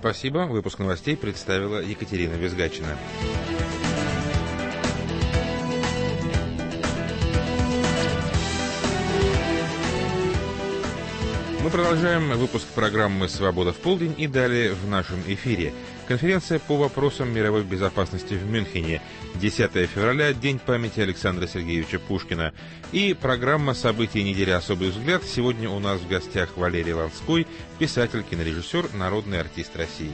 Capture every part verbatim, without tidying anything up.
Спасибо. Выпуск новостей представила Екатерина Визгачина. Мы продолжаем выпуск программы «Свобода в полдень» и далее в нашем эфире. Конференция по вопросам мировой безопасности в Мюнхене. десятое февраля, День памяти Александра Сергеевича Пушкина. И программа «События недели. Особый взгляд». Сегодня у нас в гостях Валерий Ланской, писатель, кинорежиссер, народный артист России.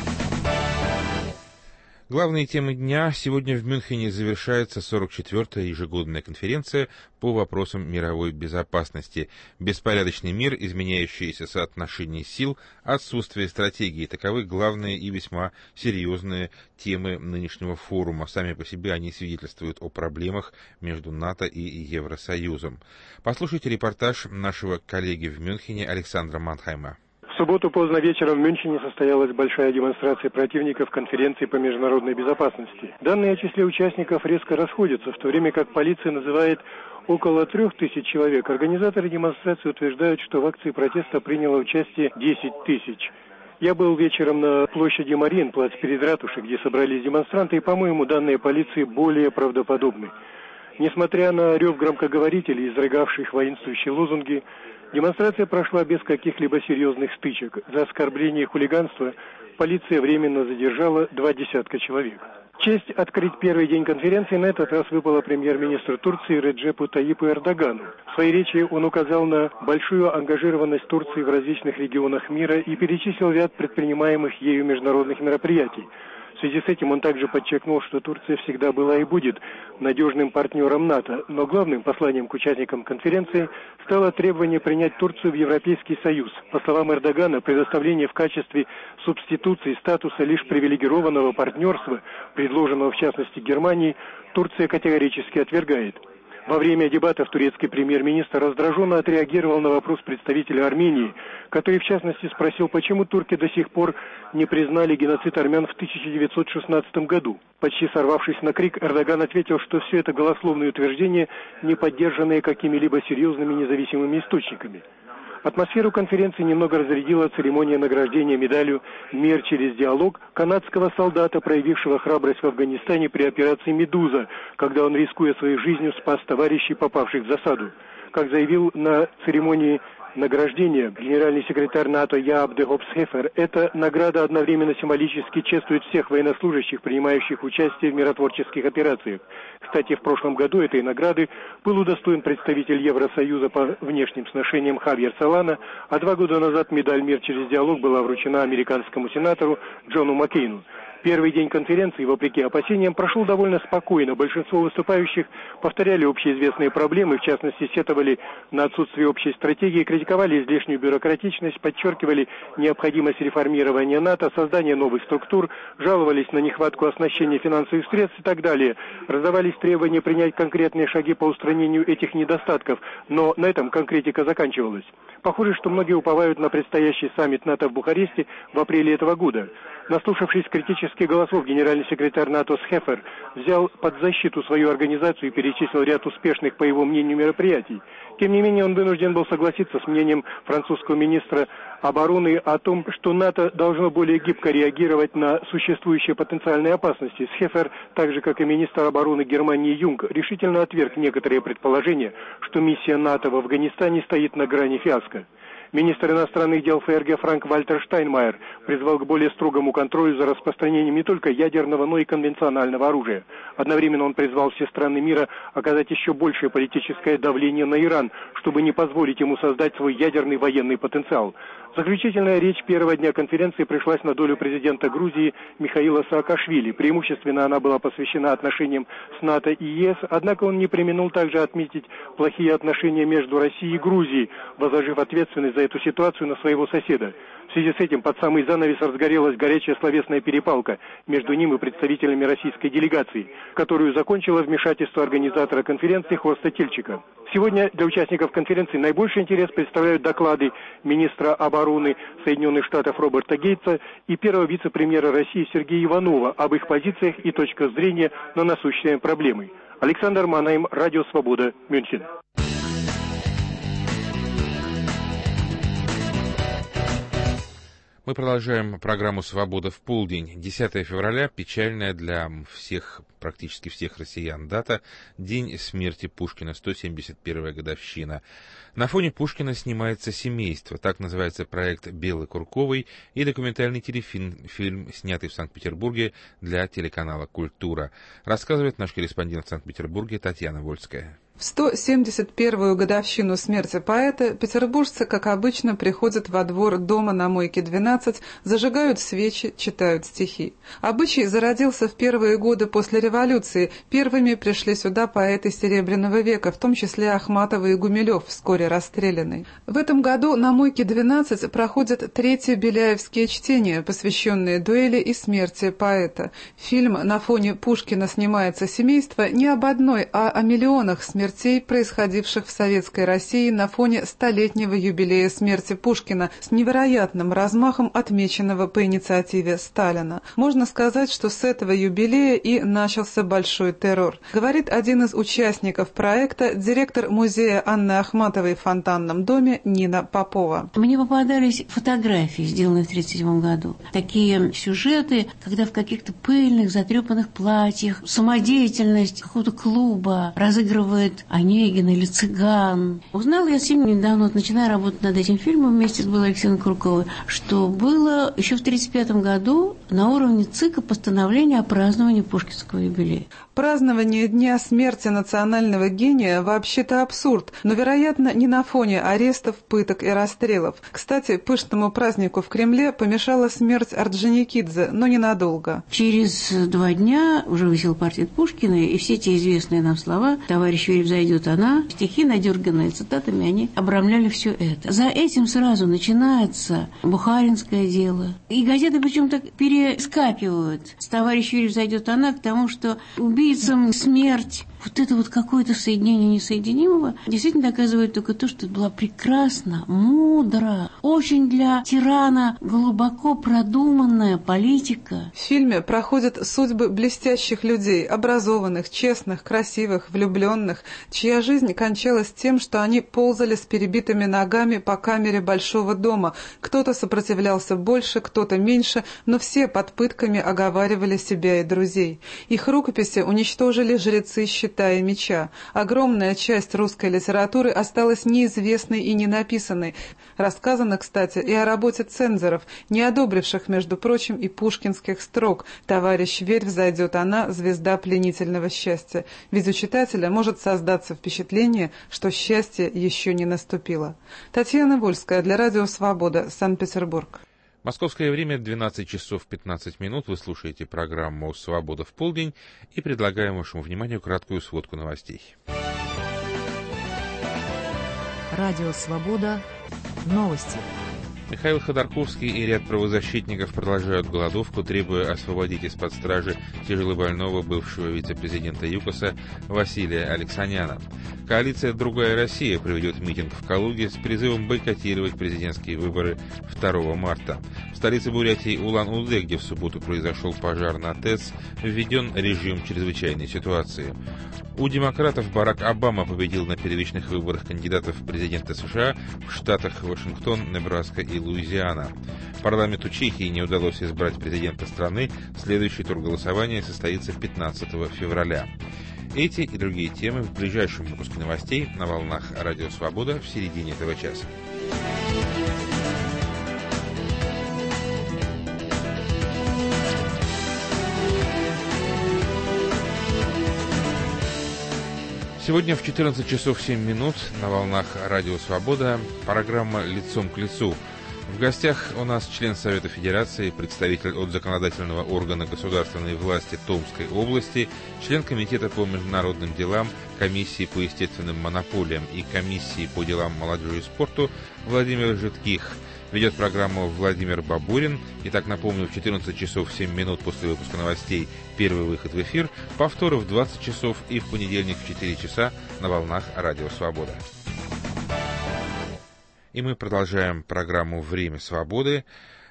Главные темы дня. Сегодня в Мюнхене завершается сорок четвёртая ежегодная конференция по вопросам мировой безопасности. Беспорядочный мир, изменяющиеся соотношения сил, отсутствие стратегии. Таковы главные и весьма серьезные темы нынешнего форума. Сами по себе они свидетельствуют о проблемах между НАТО и Евросоюзом. Послушайте репортаж нашего коллеги в Мюнхене Александра Манхайма. В субботу поздно вечером в Мюнхене состоялась большая демонстрация противников конференции по международной безопасности. Данные о числе участников резко расходятся, в то время как полиция называет около трех тысяч человек. Организаторы демонстрации утверждают, что в акции протеста приняло участие десять тысяч. Я был вечером на площади Мариенплац перед ратушей, где собрались демонстранты, и, по-моему, данные полиции более правдоподобны. Несмотря на рев громкоговорителей, изрыгавших воинствующие лозунги, демонстрация прошла без каких-либо серьезных стычек. За оскорбление и хулиганство полиция временно задержала два десятка человек. Честь открыть первый день конференции на этот раз выпала премьер-министру Турции Реджепу Таyyипу Эрдогану. В своей речи он указал на большую ангажированность Турции в различных регионах мира и перечислил ряд предпринимаемых ею международных мероприятий. В связи с этим он также подчеркнул, что Турция всегда была и будет надежным партнером НАТО, но главным посланием к участникам конференции стало требование принять Турцию в Европейский Союз. По словам Эрдогана, предоставление в качестве субституции статуса лишь привилегированного партнерства, предложенного в частности Германии, Турция категорически отвергает. Во время дебатов турецкий премьер-министр раздраженно отреагировал на вопрос представителя Армении, который в частности спросил, почему турки до сих пор не признали геноцид армян в тысяча девятьсот шестнадцатом году. Почти сорвавшись на крик, Эрдоган ответил, что все это голословные утверждения, не поддержанные какими-либо серьезными независимыми источниками. Атмосферу конференции немного разрядила церемония награждения медалью «Мир через диалог» канадского солдата, проявившего храбрость в Афганистане при операции «Медуза», когда он, рискуя своей жизнью, спас товарищей, попавших в засаду. Как заявил на церемонии награждения генеральный секретарь НАТО Яап де Хопс-Хефер, эта награда одновременно символически чествует всех военнослужащих, принимающих участие в миротворческих операциях. Кстати, в прошлом году этой награды был удостоен представитель Евросоюза по внешним сношениям Хавьер Солана, а два года назад медаль «Мир через диалог» была вручена американскому сенатору Джону Маккейну. Первый день конференции, вопреки опасениям, прошел довольно спокойно. Большинство выступающих повторяли общеизвестные проблемы, в частности, сетовали на отсутствие общей стратегии, критиковали излишнюю бюрократичность, подчеркивали необходимость реформирования НАТО, создания новых структур, жаловались на нехватку оснащения финансовых средств и так далее. Раздавались требования принять конкретные шаги по устранению этих недостатков, но на этом конкретика заканчивалась. Похоже, что многие уповают на предстоящий саммит НАТО в Бухаресте в апреле этого года. Наслушавшись критических голосов, генеральный секретарь НАТО Схефер взял под защиту свою организацию и перечислил ряд успешных, по его мнению, мероприятий. Тем не менее, он вынужден был согласиться с мнением французского министра обороны о том, что НАТО должно более гибко реагировать на существующие потенциальные опасности. Схефер, так же как и министр обороны Германии Юнг, решительно отверг некоторые предположения, что миссия НАТО в Афганистане стоит на грани фиаско. Министр иностранных дел ФРГ Франк-Вальтер Штайнмайер призвал к более строгому контролю за распространением не только ядерного, но и конвенционального оружия. Одновременно он призвал все страны мира оказать еще большее политическое давление на Иран, чтобы не позволить ему создать свой ядерный военный потенциал. Заключительная речь первого дня конференции пришлась на долю президента Грузии Михаила Саакашвили. Преимущественно она была посвящена отношениям с НАТО и ЕС, однако он не преминул также отметить плохие отношения между Россией и Грузией, возложив ответственность за эту ситуацию на своего соседа. В связи с этим под самый занавес разгорелась горячая словесная перепалка между ним и представителями российской делегации, которую закончило вмешательство организатора конференции Хорста Тильчика. Сегодня для участников конференции наибольший интерес представляют доклады министра обороны Соединенных Штатов Роберта Гейтса и первого вице-премьера России Сергея Иванова об их позициях и точках зрения на насущные проблемы. Александр Манайм, Радио Свобода, Мюнхен. Мы продолжаем программу «Свобода в полдень». десятое февраля – печальная для всех, практически всех россиян дата, день смерти Пушкина, сто семьдесят первая годовщина. На фоне Пушкина снимается «Семейство», так называется проект Беллы Курковой, и документальный телефильм, фильм, снятый в Санкт-Петербурге для телеканала «Культура». Рассказывает наш корреспондент в Санкт-Петербурге Татьяна Вольская. В сто семьдесят первую годовщину смерти поэта петербуржцы, как обычно, приходят во двор дома на Мойке двенадцать, зажигают свечи, читают стихи. Обычай зародился в первые годы после революции. Первыми пришли сюда поэты Серебряного века, в том числе Ахматова и Гумилев, вскоре расстрелянный. В этом году на Мойке двенадцать проходят третьи беляевские чтения, посвященные дуэли и смерти поэта. Фильм «На фоне Пушкина снимается семейство» не об одной, а о миллионах смертей, происходивших в Советской России на фоне столетнего юбилея смерти Пушкина, с невероятным размахом отмеченного по инициативе Сталина. Можно сказать, что с этого юбилея и начался большой террор. Говорит один из участников проекта, директор музея Анны Ахматовой в Фонтанном доме Нина Попова. Мне попадались фотографии, сделанные в тысяча девятьсот тридцать седьмом году. Такие сюжеты, когда в каких-то пыльных, затрепанных платьях самодеятельность какого-то клуба разыгрывает Онегин или Цыган. Узнала я совсем недавно, вот, начиная работать над этим фильмом вместе с Беллой Алексеевной Курковой, что было еще в тысяча девятьсот тридцать пятом году на уровне ЦИКа постановление о праздновании Пушкинского юбилея. Празднование Дня смерти национального гения вообще-то абсурд, но, вероятно, не на фоне арестов, пыток и расстрелов. Кстати, пышному празднику в Кремле помешала смерть Орджоникидзе, но ненадолго. Через два дня уже висел портрет Пушкина, и все те известные нам слова «Товарищ Верев, зайдет она», стихи, надерганные цитатами, они обрамляли все это. За этим сразу начинается Бухаринское дело. И газеты причем так перескакивают. С «Товарищ Верев, зайдет она» к тому, что убийцам смерть. Вот это вот какое-то соединение несоединимого действительно доказывает только то, что это была прекрасна, мудро, очень для тирана глубоко продуманная политика. В фильме проходят судьбы блестящих людей, образованных, честных, красивых, влюбленных, чья жизнь кончалась тем, что они ползали с перебитыми ногами по камере большого дома. Кто-то сопротивлялся больше, кто-то меньше, но все под пытками оговаривали себя и друзей. Их рукописи уничтожили жрецы щита и меча. Огромная часть русской литературы осталась неизвестной и ненаписанной. Рассказано, кстати, и о работе цензоров, не одобривших, между прочим, и пушкинских строк «Товарищ Верев, зайдет она, звезда пленительного счастья». Ведь у читателя может создаться впечатление, что счастье еще не наступило. Татьяна Вольская для Радио Свобода, Санкт-Петербург. Московское время двенадцать часов пятнадцать минут. Вы слушаете программу «Свобода в полдень» и предлагаем вашему вниманию краткую сводку новостей. Радио «Свобода». Новости. Михаил Ходорковский и ряд правозащитников продолжают голодовку, требуя освободить из-под стражи тяжелобольного бывшего вице-президента ЮКОСа Василия Алексаняна. Коалиция «Другая Россия» проведет митинг в Калуге с призывом бойкотировать президентские выборы второго марта. В столице Бурятии Улан-Удэ, где в субботу произошел пожар на ТЭЦ, введен режим чрезвычайной ситуации. У демократов Барак Обама победил на первичных выборах кандидатов в президенты США в штатах Вашингтон, Небраска и Луизиана. Парламенту Чехии не удалось избрать президента страны. Следующий тур голосования состоится пятнадцатого февраля. Эти и другие темы в ближайшем выпуске новостей на волнах Радио Свобода в середине этого часа. Сегодня в четырнадцать часов семь минут на волнах Радио Свобода программа «Лицом к лицу». В гостях у нас член Совета Федерации, представитель от законодательного органа государственной власти Томской области, член Комитета по международным делам, Комиссии по естественным монополиям и Комиссии по делам молодежи и спорту Владимир Житких. Ведет программу Владимир Бабурин. Итак, напомню, в четырнадцать часов семь минут после выпуска новостей первый выход в эфир, повторы в двадцать часов и в понедельник в четыре часа на волнах Радио Свобода. И мы продолжаем программу «Время свободы».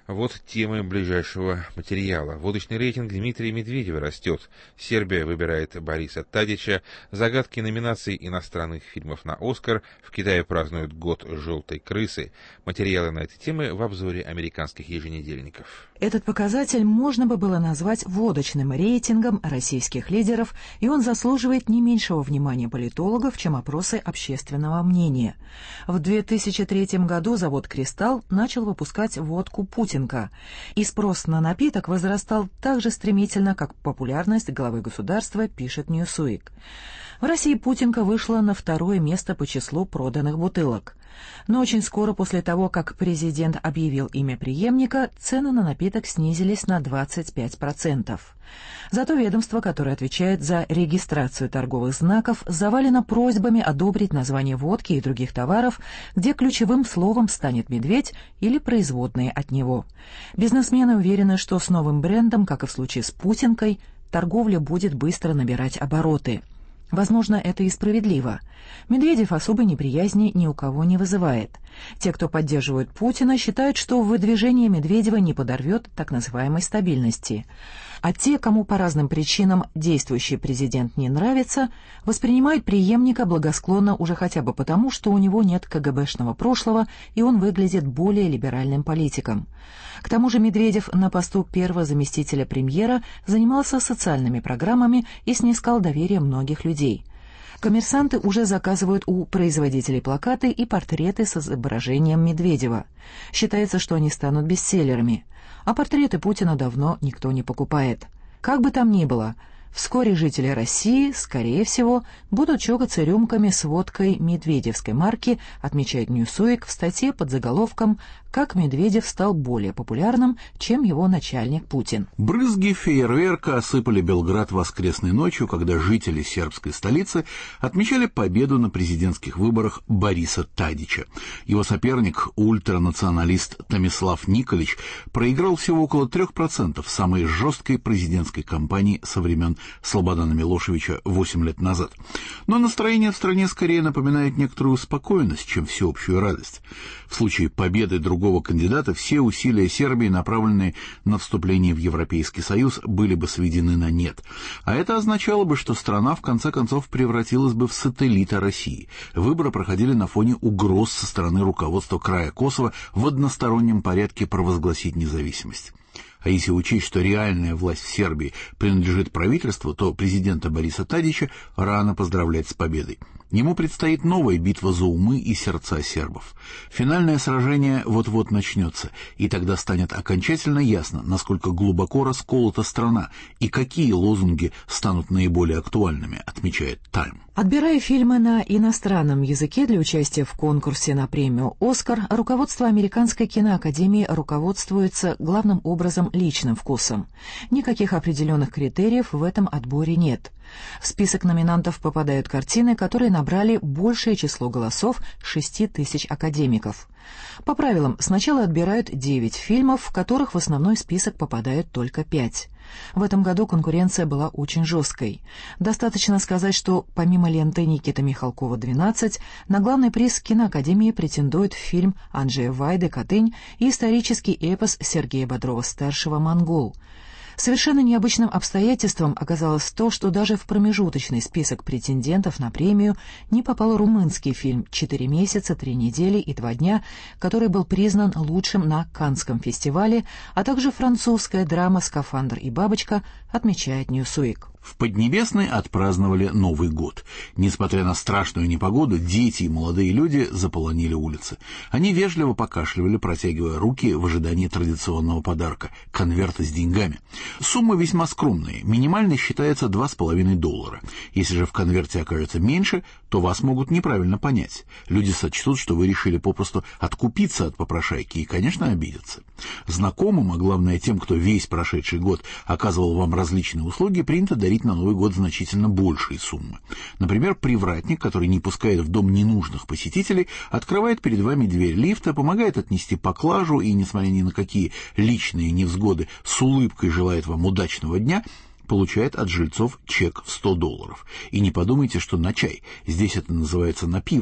Вот темы ближайшего материала. Водочный рейтинг Дмитрия Медведева растет. Сербия выбирает Бориса Тадича. Загадки номинаций иностранных фильмов на «Оскар». В Китае празднуют год желтой крысы. Материалы на эти темы в обзоре американских еженедельников. Этот показатель можно бы было назвать водочным рейтингом российских лидеров, и он заслуживает не меньшего внимания политологов, чем опросы общественного мнения. В две тысячи третьем году завод «Кристалл» начал выпускать водку «Путинка», и спрос на напиток возрастал так же стремительно, как популярность главы государства, пишет Newsweek. В России «Путинка» вышла на второе место по числу проданных бутылок. Но очень скоро после того, как президент объявил имя преемника, цены на напиток снизились на двадцать пять процентов. Зато ведомство, которое отвечает за регистрацию торговых знаков, завалено просьбами одобрить название водки и других товаров, где ключевым словом станет «медведь» или производные от него. Бизнесмены уверены, что с новым брендом, как и в случае с «Путинкой», торговля будет быстро набирать обороты. Возможно, это и справедливо. Медведев особой неприязни ни у кого не вызывает. Те, кто поддерживает Путина, считают, что выдвижение Медведева не подорвет так называемой стабильности. А те, кому по разным причинам действующий президент не нравится, воспринимают преемника благосклонно уже хотя бы потому, что у него нет КГБшного прошлого, и он выглядит более либеральным политиком. К тому же Медведев на посту первого заместителя премьера занимался социальными программами и снискал доверие многих людей. Коммерсанты уже заказывают у производителей плакаты и портреты с изображением Медведева. Считается, что они станут бестселлерами. А портреты Путина давно никто не покупает. Как бы там ни было, вскоре жители России, скорее всего, будут чокаться рюмками с водкой медведевской марки, отмечает Newsweek в статье под заголовком «Как Медведев стал более популярным, чем его начальник Путин». Брызги фейерверка осыпали Белград воскресной ночью, когда жители сербской столицы отмечали победу на президентских выборах Бориса Тадича. Его соперник, ультранационалист Томислав Николич, проиграл всего около трех процентов самой жесткой президентской кампании со времен Слободана Милошевича восемь лет назад. Но настроение в стране скорее напоминает некоторую спокойность, чем всеобщую радость. В случае победы другого кандидата все усилия Сербии, направленные на вступление в Европейский Союз, были бы сведены на нет. А это означало бы, что страна в конце концов превратилась бы в сателлита России. Выборы проходили на фоне угроз со стороны руководства края Косово в одностороннем порядке провозгласить независимость. А если учесть, что реальная власть в Сербии принадлежит правительству, то президента Бориса Тадича рано поздравлять с победой. Ему предстоит новая битва за умы и сердца сербов. Финальное сражение вот-вот начнется, и тогда станет окончательно ясно, насколько глубоко расколота страна и какие лозунги станут наиболее актуальными, отмечает Time. Отбирая фильмы на иностранном языке для участия в конкурсе на премию «Оскар», руководство Американской киноакадемии руководствуется главным образом личным вкусом. Никаких определенных критериев в этом отборе нет. В список номинантов попадают картины, которые набрали большее число голосов шести тысяч академиков. По правилам, сначала отбирают девять фильмов, в которых в основной список попадают только пять. В этом году конкуренция была очень жесткой. Достаточно сказать, что помимо ленты Никиты Михалкова «двенадцать», на главный приз киноакадемии претендует фильм Анджея Вайды «Катынь» и исторический эпос Сергея Бодрова-старшего «Монгол». Совершенно необычным обстоятельством оказалось то, что даже в промежуточный список претендентов на премию не попал румынский фильм «Четыре месяца, три недели и два дня», который был признан лучшим на Каннском фестивале, а также французская драма «Скафандр и бабочка», отмечает Newsweek. В Поднебесной отпраздновали Новый год. Несмотря на страшную непогоду, дети и молодые люди заполонили улицы. Они вежливо покашливали, протягивая руки в ожидании традиционного подарка – конверта с деньгами. Суммы весьма скромные. Минимальной считается два с половиной доллара. Если же в конверте окажется меньше, то вас могут неправильно понять. Люди сочтут, что вы решили попросту откупиться от попрошайки и, конечно, обидятся. Знакомым, а главное тем, кто весь прошедший год оказывал вам различные услуги, принято дарить на Новый год значительно большие суммы. Например, привратник, который не пускает в дом ненужных посетителей, открывает перед вами дверь лифта, помогает отнести поклажу и, несмотря ни на какие личные невзгоды, с улыбкой желает вам удачного дня, получает от жильцов чек в сто долларов. И не подумайте, что на чай. Здесь это называется на пиво.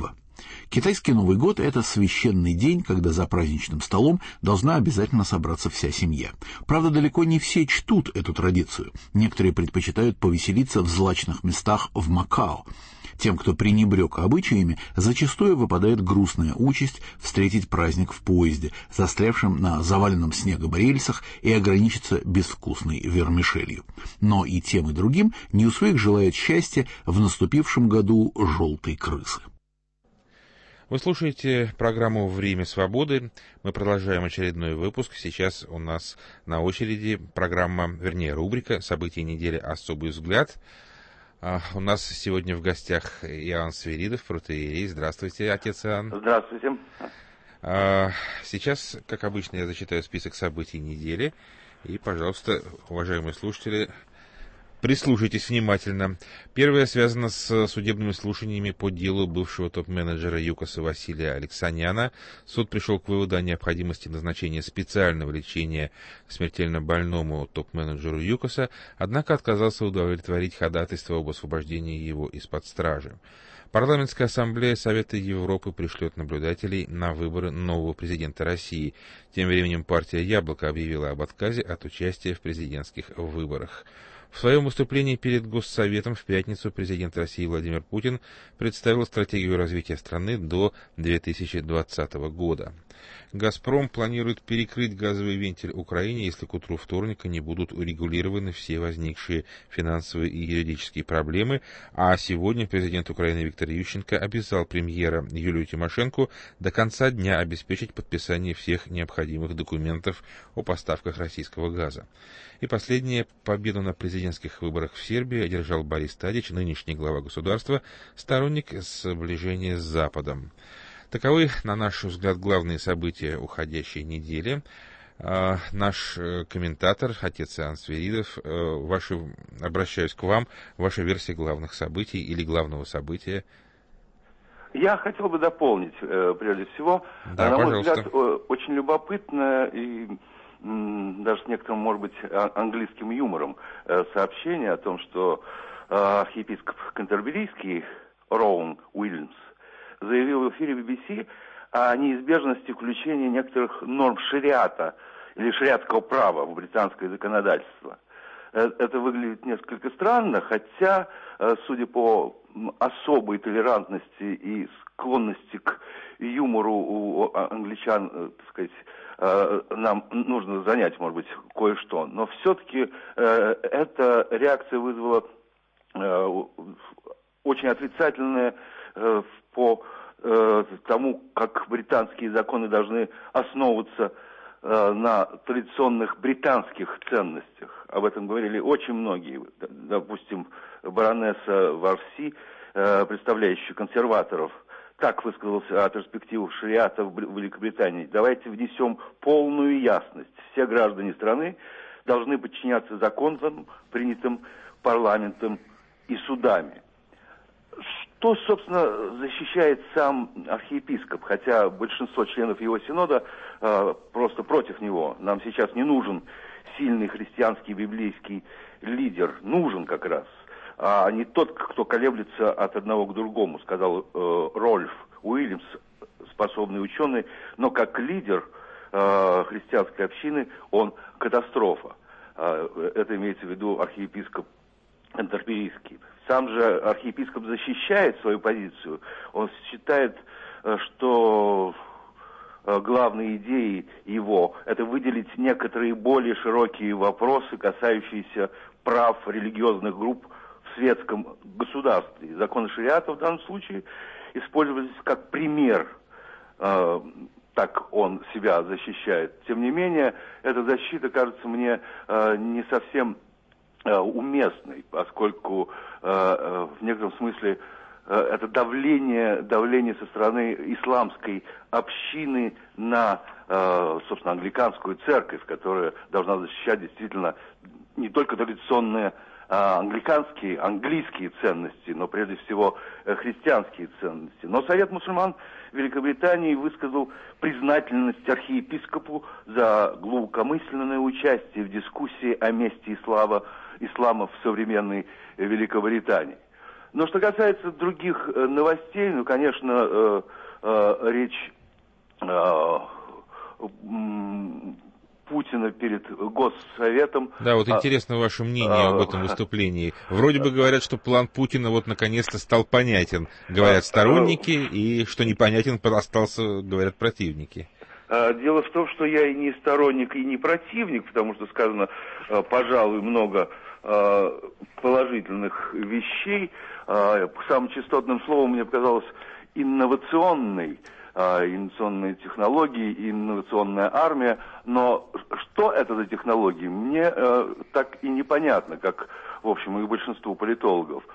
Китайский Новый год – это священный день, когда за праздничным столом должна обязательно собраться вся семья. Правда, далеко не все чтут эту традицию. Некоторые предпочитают повеселиться в злачных местах в Макао. Тем, кто пренебрег обычаями, зачастую выпадает грустная участь встретить праздник в поезде, застрявшем на заваленном снегом рельсах, и ограничиться безвкусной вермишелью. Но и тем, и другим Ньюсвик желает счастья в наступившем году желтой крысы. Вы слушаете программу «Время свободы». Мы продолжаем очередной выпуск. Сейчас у нас на очереди программа, вернее, рубрика «События недели. Особый взгляд». Uh, у нас сегодня в гостях Иоанн Свиридов, протоиерей. Здравствуйте, отец Иоанн. Здравствуйте. Uh, сейчас, как обычно, я зачитаю список событий недели. И, пожалуйста, уважаемые слушатели, прислушайтесь внимательно. Первое связано с судебными слушаниями по делу бывшего топ-менеджера ЮКОСа Василия Алексаняна. Суд пришел к выводу о необходимости назначения специального лечения смертельно больному топ-менеджеру ЮКОСа, однако отказался удовлетворить ходатайство об освобождении его из-под стражи. Парламентская ассамблея Совета Европы пришлет наблюдателей на выборы нового президента России. Тем временем партия «Яблоко» объявила об отказе от участия в президентских выборах. В своем выступлении перед Госсоветом в пятницу президент России Владимир Путин представил стратегию развития страны до две тысячи двадцатого года. «Газпром» планирует перекрыть газовый вентиль Украине, если к утру вторника не будут урегулированы все возникшие финансовые и юридические проблемы, а сегодня президент Украины Виктор Ющенко обязал премьера Юлию Тимошенко до конца дня обеспечить подписание всех необходимых документов о поставках российского газа. И последнее, победу на президентских выборах в Сербии одержал Борис Тадич, нынешний глава государства, сторонник сближения с Западом. Таковы, на наш взгляд, главные события уходящей недели. А, наш э, комментатор, отец Иоанн Свиридов, э, ваши, обращаюсь к вам, ваша версия главных событий или главного события. Я хотел бы дополнить, э, прежде всего, Да, на пожалуйста. мой взгляд, э, очень любопытно и м, даже с некоторым, может быть, а- английским юмором э, сообщение о том, что э, архиепископ Кантерберийский Роуэн Уильямс заявил в эфире би би си о неизбежности включения некоторых норм шариата или шариатского права в британское законодательство. Это выглядит несколько странно, хотя, судя по особой толерантности и склонности к юмору у англичан, так сказать, нам нужно занять, может быть, кое-что. Но все-таки эта реакция вызвала очень отрицательное по тому, как британские законы должны основываться на традиционных британских ценностях. Об этом говорили очень многие. Допустим, баронесса Варси, представляющая консерваторов, так высказался о перспективах шариата в Великобритании. Давайте внесем полную ясность. Все граждане страны должны подчиняться законам, принятым парламентом и судами. Что, собственно, защищает сам архиепископ, хотя большинство членов его синода э, просто против него. Нам сейчас не нужен сильный христианский библейский лидер, нужен как раз, а не тот, кто колеблется от одного к другому, сказал э, Рольф Уильямс, способный ученый, но как лидер э, христианской общины он катастрофа. Э, это имеется в виду архиепископ Кантерберийский. Сам же архиепископ защищает свою позицию. Он считает, что главной идеей его – это выделить некоторые более широкие вопросы, касающиеся прав религиозных групп в светском государстве. Законы шариата в данном случае использовались как пример, так он себя защищает. Тем не менее, эта защита кажется мне не совсем уместной, поскольку э, в некотором смысле э, это давление, давление со стороны исламской общины на, э, собственно, англиканскую церковь, которая должна защищать действительно не только традиционные э, англиканские, английские ценности, но прежде всего э, христианские ценности. Но Совет мусульман Великобритании высказал признательность архиепископу за глубокомысленное участие в дискуссии о месте ислама ислама в современной Великобритании. Но что касается других новостей, ну, конечно, речь Путина перед Госсоветом. Да, вот интересно ваше мнение об этом выступлении. Вроде бы говорят, что план Путина вот наконец-то стал понятен, говорят сторонники, и что непонятен остался, говорят противники. Дело в том, что я и не сторонник, и не противник, потому что сказано, пожалуй, много положительных вещей. Самым частотным словом мне показалось инновационный. Инновационные технологии, инновационная армия, но что это за технологии, мне э, так и непонятно, как, в общем, и большинству политологов.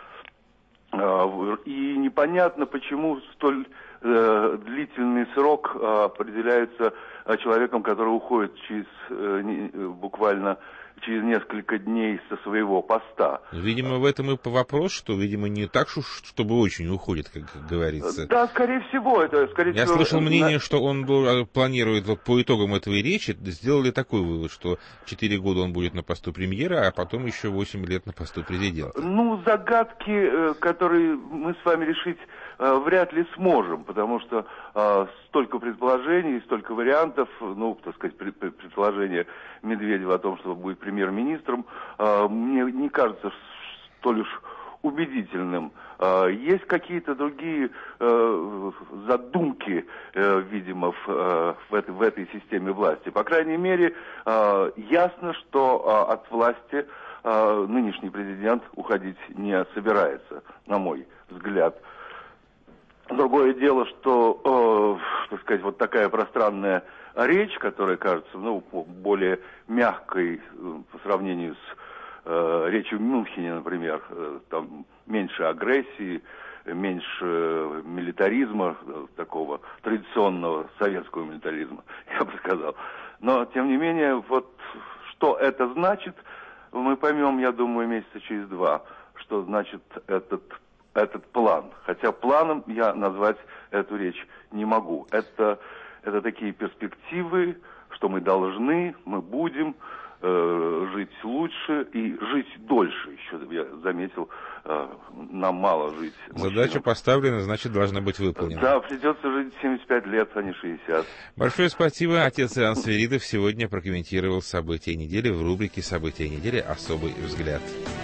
Э, и непонятно, почему столь э, длительный срок э, определяется э, человеком, который уходит через, э, не, буквально через несколько дней со своего поста. Видимо, в этом и вопрос, что, видимо, не так, чтобы очень уходит, как говорится. Да, скорее всего. Это, скорее Я всего, слышал мнение, на... что он планирует вот, по итогам этой речи, сделали такой вывод, что четыре года он будет на посту премьера, а потом еще восемь лет на посту президента. Ну, загадки, которые мы с вами решить вряд ли сможем, потому что э, столько предположений, столько вариантов, ну, так сказать, предположение Медведева о том, что будет премьер-министром, э, мне не кажется столь уж убедительным. Э, есть какие-то другие э, задумки, э, видимо, в, э, в, этой, в этой системе власти. По крайней мере, э, ясно, что э, от власти э, нынешний президент уходить не собирается, на мой взгляд. Другое дело, что, э, так сказать, вот такая пространная речь, которая кажется, ну, более мягкой э, по сравнению с э, речью в Мюнхене, например, э, там меньше агрессии, меньше э, милитаризма, э, такого традиционного советского милитаризма, я бы сказал. Но, тем не менее, вот что это значит, мы поймем, я думаю, месяца через два, что значит этот этот план. Хотя планом я назвать эту речь не могу. Это, это такие перспективы, что мы должны, мы будем э, жить лучше и жить дольше. Еще я заметил, э, нам мало жить. Задача мужчинам. Поставлена, значит, должна быть выполнена. Да, придется жить семьдесят пять лет, а не шестьдесят. Большое спасибо. Отец Иоанн Свиридов сегодня прокомментировал события недели в рубрике «События недели. Особый взгляд».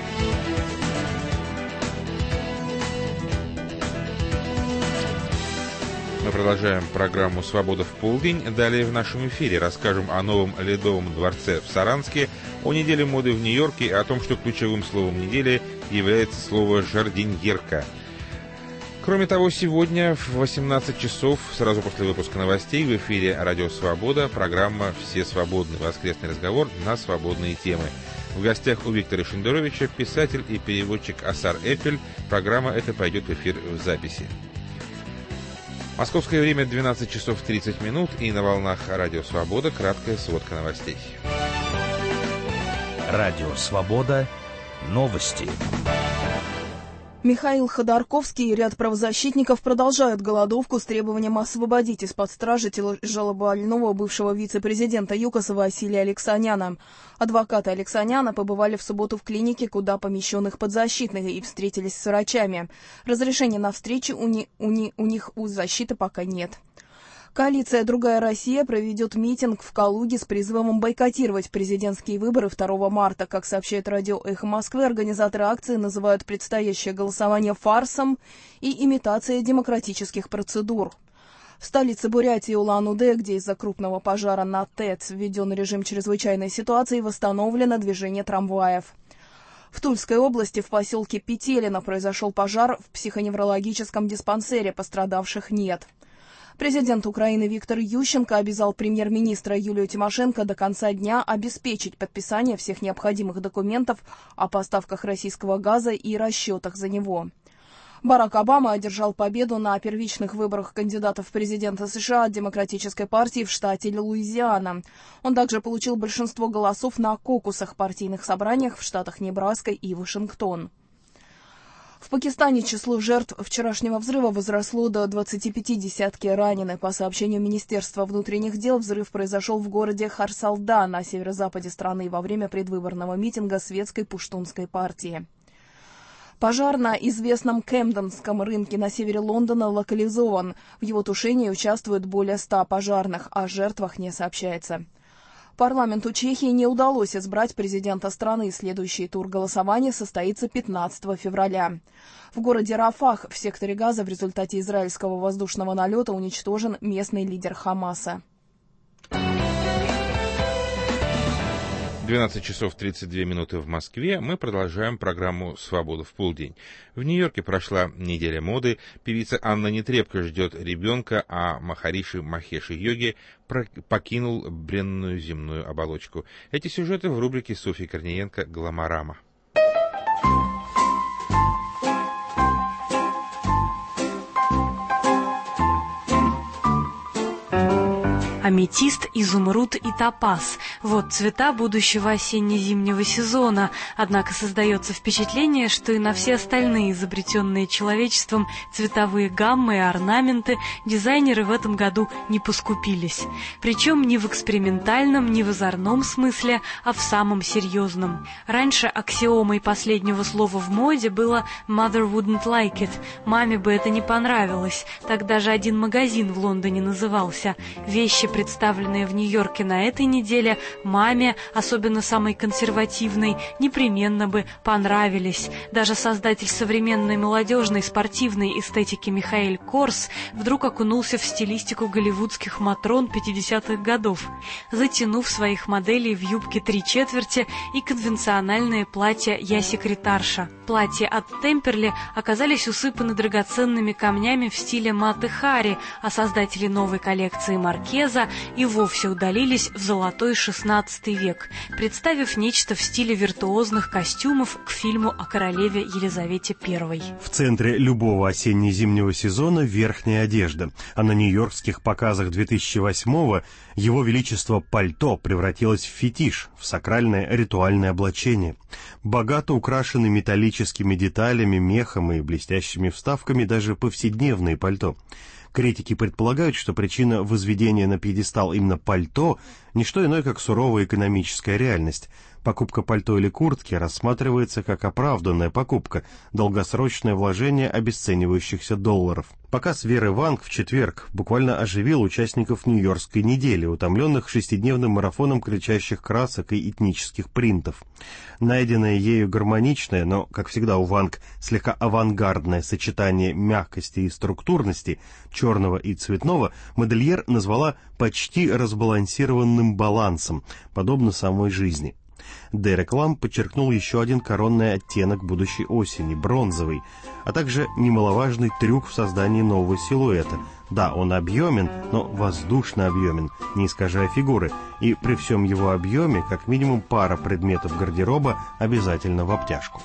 Мы продолжаем программу «Свобода в полдень». Далее в нашем эфире расскажем о новом Ледовом дворце в Саранске, о неделе моды в Нью-Йорке и о том, что ключевым словом недели является слово «жардиньерка». Кроме того, сегодня в восемнадцать часов, сразу после выпуска новостей, в эфире «Радио Свобода» программа «Все свободны. Воскресный разговор на свободные темы». В гостях у Виктора Шендеровича писатель и переводчик Асар Эфель. Программа эта пойдет в эфир в записи. Московское время двенадцать часов тридцать минут, и на волнах Радио Свобода краткая сводка новостей. Радио Свобода. Новости. Михаил Ходорковский и ряд правозащитников продолжают голодовку с требованием освободить из-под стражи тяжелобольного бывшего вице-президента ЮКОСа Василия Алексаняна. Адвокаты Алексаняна побывали в субботу в клинике, куда помещенных подзащитных, и встретились с врачами. Разрешения на встречу у, ни, у, ни, у них у защиты пока нет. Коалиция «Другая Россия» проведет митинг в Калуге с призывом бойкотировать президентские выборы второго марта. Как сообщает радио «Эхо Москвы», организаторы акции называют предстоящее голосование фарсом и имитацией демократических процедур. В столице Бурятии Улан-Удэ, где из-за крупного пожара на ТЭЦ введен режим чрезвычайной ситуации, восстановлено движение трамваев. В Тульской области в поселке Петелино произошел пожар в психоневрологическом диспансере, пострадавших нет. Президент Украины Виктор Ющенко обязал премьер-министра Юлию Тимошенко до конца дня обеспечить подписание всех необходимых документов о поставках российского газа и расчетах за него. Барак Обама одержал победу на первичных выборах кандидатов в президенты США от Демократической партии в штате Луизиана. Он также получил большинство голосов на кокусах партийных собраниях в штатах Небраска и Вашингтон. В Пакистане число жертв вчерашнего взрыва возросло до двадцати пяти, десятки ранены. По сообщению Министерства внутренних дел, взрыв произошел в городе Харсалда на северо-западе страны во время предвыборного митинга светской пуштунской партии. Пожар на известном Кэмденском рынке на севере Лондона локализован. В его тушении участвует более ста пожарных, о жертвах не сообщается. Парламенту Чехии не удалось избрать президента страны. Следующий тур голосования состоится пятнадцатого февраля. В городе Рафах в секторе Газа в результате израильского воздушного налета уничтожен местный лидер Хамаса. двенадцать часов тридцать две минуты в Москве. Мы продолжаем программу «Свобода в полдень». В Нью-Йорке прошла неделя моды. Певица Анна Нетребко ждет ребенка, а Махариши Махеш Йоги покинул бренную земную оболочку. Эти сюжеты в рубрике Софьи Корниенко «Гламорама». Аметист, изумруд и топаз – вот цвета будущего осенне-зимнего сезона. Однако создается впечатление, что и на все остальные изобретенные человечеством цветовые гаммы и орнаменты дизайнеры в этом году не поскупились. Причем не в экспериментальном, не в озорном смысле, а в самом серьезном. Раньше аксиомой последнего слова в моде было «mother wouldn't like it» – «маме бы это не понравилось». Так даже один магазин в Лондоне назывался. Вещи, представленные в Нью-Йорке на этой неделе, маме, особенно самой консервативной, непременно бы понравились. Даже создатель современной молодежной спортивной эстетики Михаэль Корс вдруг окунулся в стилистику голливудских матрон пятидесятых годов, затянув своих моделей в юбки три четверти и конвенциональные платья «Я секретарша». Платья от Темперли оказались усыпаны драгоценными камнями в стиле Маты Хари, а создатели новой коллекции Маркеза и вовсе удалились в золотой шестнадцатый век, представив нечто в стиле виртуозных костюмов к фильму о королеве Елизавете Первой. В центре любого осенне-зимнего сезона верхняя одежда, а на нью-йоркских показах две тысячи восьмого его величество пальто превратилось в фетиш, в сакральное ритуальное облачение. Богато украшены металлическими деталями, мехом и блестящими вставками даже повседневные пальто. Критики предполагают, что причина возведения на пьедестал именно пальто – не что иное, как суровая экономическая реальность. Покупка пальто или куртки рассматривается как оправданная покупка, долгосрочное вложение обесценивающихся долларов. Показ Веры Ванг в четверг буквально оживил участников Нью-Йоркской недели, утомленных шестидневным марафоном кричащих красок и этнических принтов. Найденное ею гармоничное, но, как всегда у Ванг, слегка авангардное сочетание мягкости и структурности, черного и цветного, модельер назвала почти разбалансированным балансом, подобно самой жизни. Дерек Лам подчеркнул еще один коронный оттенок будущей осени – бронзовый, а также немаловажный трюк в создании нового силуэта. Да, он объемен, но воздушно объемен, не искажая фигуры, и при всем его объеме как минимум пара предметов гардероба обязательно в обтяжку.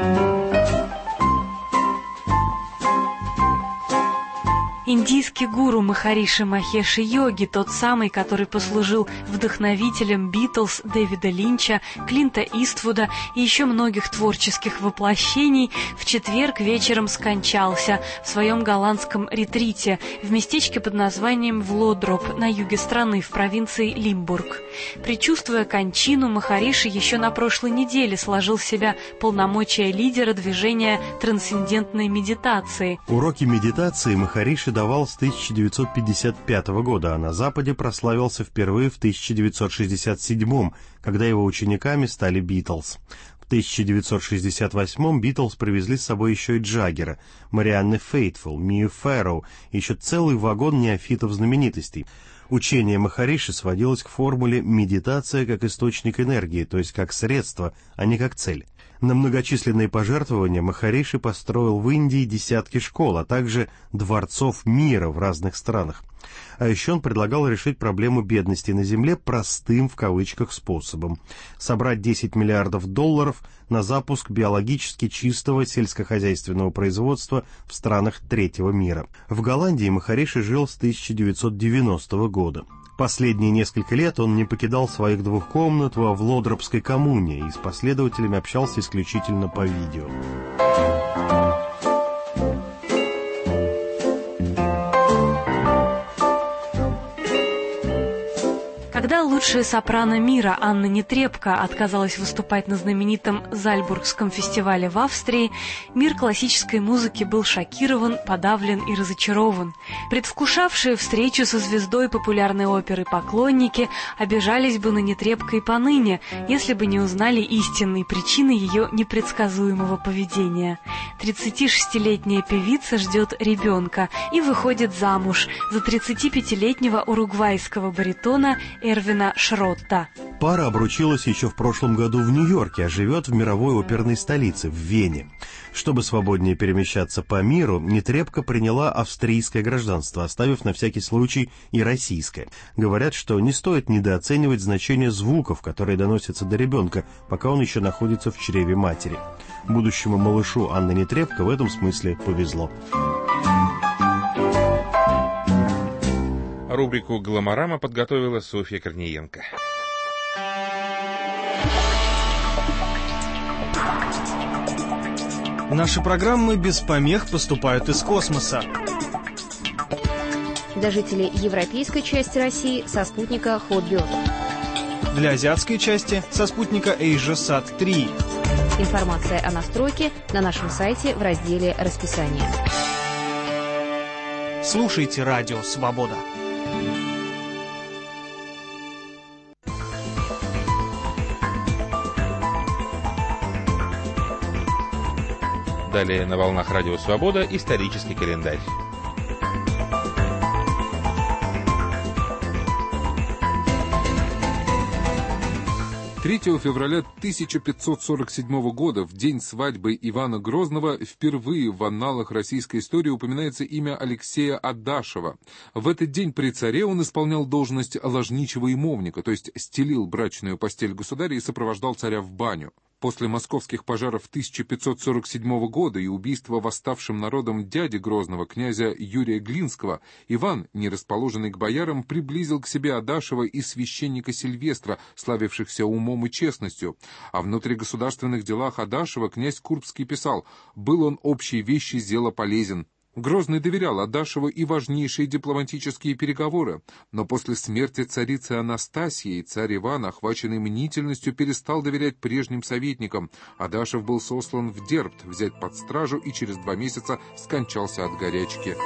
Индийский гуру Махариши Махеш Йоги, тот самый, который послужил вдохновителем Битлз, Дэвида Линча, Клинта Иствуда и еще многих творческих воплощений, в четверг вечером скончался в своем голландском ретрите в местечке под названием Влодроп на юге страны в провинции Лимбург. Предчувствуя кончину, Махариши еще на прошлой неделе сложил в себя полномочия лидера движения трансцендентной медитации. Уроки медитации Махариши давал с тысяча девятьсот пятьдесят пятого года, а на Западе прославился впервые в тысяча девятьсот шестьдесят седьмом, когда его учениками стали Битлз. В тысяча девятьсот шестьдесят восьмом Битлз привезли с собой еще и Джаггера, Марианны Фейтфул, Мию Фэрроу и еще целый вагон неофитов-знаменитостей. Учение Махариши сводилось к формуле «медитация как источник энергии», то есть как средство, а не как цель. На многочисленные пожертвования Махариши построил в Индии десятки школ, а также дворцов мира в разных странах. А еще он предлагал решить проблему бедности на Земле простым, в кавычках, способом. Собрать десять миллиардов долларов на запуск биологически чистого сельскохозяйственного производства в странах третьего мира. В Голландии Махариши жил с тысяча девятьсот девяностого года. Последние несколько лет он не покидал своих двух комнат во Влодропской коммуне и с последователями общался исключительно по видео. Когда лучшая сопрано мира Анна Нетребко отказалась выступать на знаменитом Зальцбургском фестивале в Австрии, мир классической музыки был шокирован, подавлен и разочарован. Предвкушавшие встречу со звездой популярной оперы поклонники обижались бы на Нетребко и поныне, если бы не узнали истинные причины ее непредсказуемого поведения. тридцатишестилетняя певица ждет ребенка и выходит замуж за тридцатипятилетнего уругвайского баритона Эрвина Шротта. Пара обручилась еще в прошлом году в Нью-Йорке, а живет в мировой оперной столице, в Вене. Чтобы свободнее перемещаться по миру, Нетребко приняла австрийское гражданство, оставив на всякий случай и российское. Говорят, что не стоит недооценивать значение звуков, которые доносятся до ребенка, пока он еще находится в чреве матери. Будущему малышу Анны Нетребко в этом смысле повезло. Рубрику «Гламорама» подготовила Софья Корниенко. Наши программы без помех поступают из космоса. Для жителей европейской части России со спутника Hotbird. Для азиатской части со спутника AsiaSat три. Информация о настройке на нашем сайте в разделе «Расписание». Слушайте радио «Свобода». Далее на волнах радио «Свобода» исторический календарь. третьего февраля тысяча пятьсот сорок седьмого года, в день свадьбы Ивана Грозного, впервые в анналах российской истории упоминается имя Алексея Адашева. В этот день при царе он исполнял должность ложничего имовника, то есть стелил брачную постель государя и сопровождал царя в баню. После московских пожаров тысяча пятьсот сорок седьмого года и убийства восставшим народом дяди Грозного, князя Юрия Глинского, Иван, не расположенный к боярам, приблизил к себе Адашева и священника Сильвестра, славившихся умом и честностью. О внутригосударственных делах Адашева князь Курбский писал: «Был он общей вещи зело полезен». Грозный доверял Адашеву и важнейшие дипломатические переговоры, но после смерти царицы Анастасии царь Иван, охваченный мнительностью, перестал доверять прежним советникам. Адашев был сослан в Дербт взять под стражу и через два месяца скончался от горячки.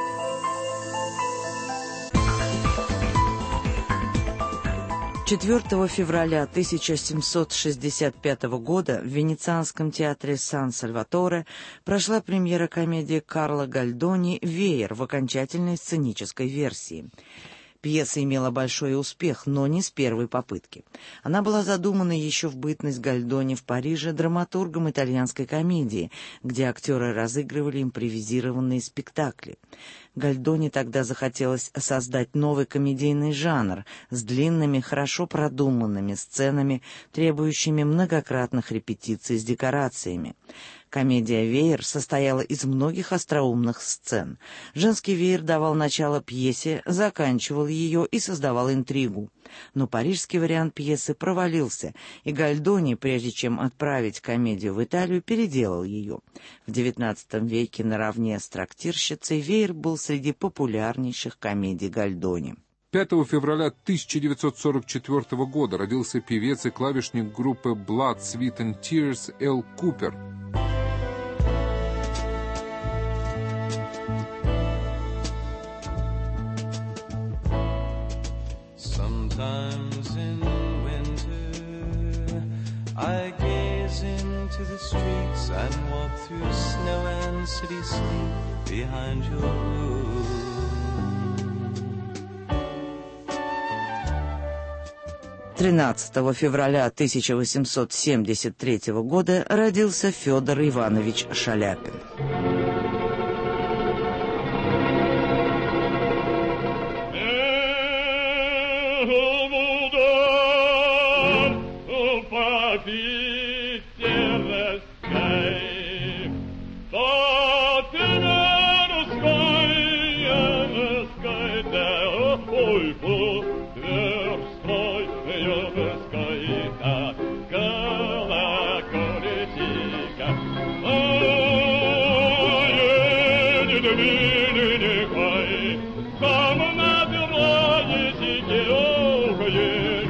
четвёртого февраля тысяча семьсот шестьдесят пятого года в Венецианском театре Сан-Сальваторе прошла премьера комедии Карла Гальдони «Веер» в окончательной сценической версии. Пьеса имела большой успех, но не с первой попытки. Она была задумана еще в бытность Гальдони в Париже драматургом итальянской комедии, где актеры разыгрывали импровизированные спектакли. Гальдони тогда захотелось создать новый комедийный жанр с длинными, хорошо продуманными сценами, требующими многократных репетиций с декорациями. Комедия «Веер» состояла из многих остроумных сцен. Женский веер давал начало пьесе, заканчивал ее и создавал интригу. Но парижский вариант пьесы провалился, и Гальдони, прежде чем отправить комедию в Италию, переделал ее. В девятнадцатом веке наравне с «Трактирщицей» «Веер» был среди популярнейших комедий Гальдони. пятого февраля тысяча девятьсот сорок четвёртого года родился певец и клавишник группы Blood, Sweat and Tears Эл Купер. Sometimes in winter I gaze into the streets and walk through snow and city sleep behind your room. тринадцатого февраля тысяча восемьсот семьдесят третьего года родился Федор Иванович Шаляпин. Come на белой сике, ох,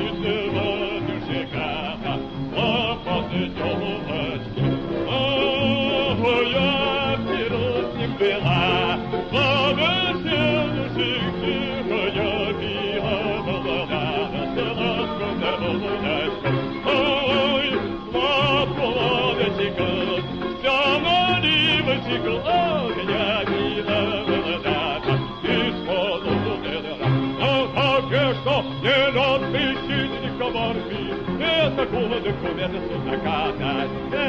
сковорки, это кума документа судаката.